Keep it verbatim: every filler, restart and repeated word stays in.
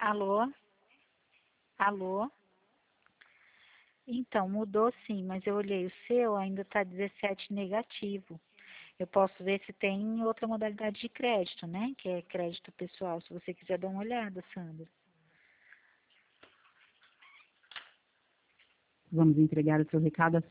Alô? Alô? Então, mudou sim, mas eu olhei o seu, ainda está dezessete negativo. Eu posso ver se tem outra modalidade de crédito, né? Que é crédito pessoal, se você quiser dar uma olhada, Sandra. Vamos entregar o seu recado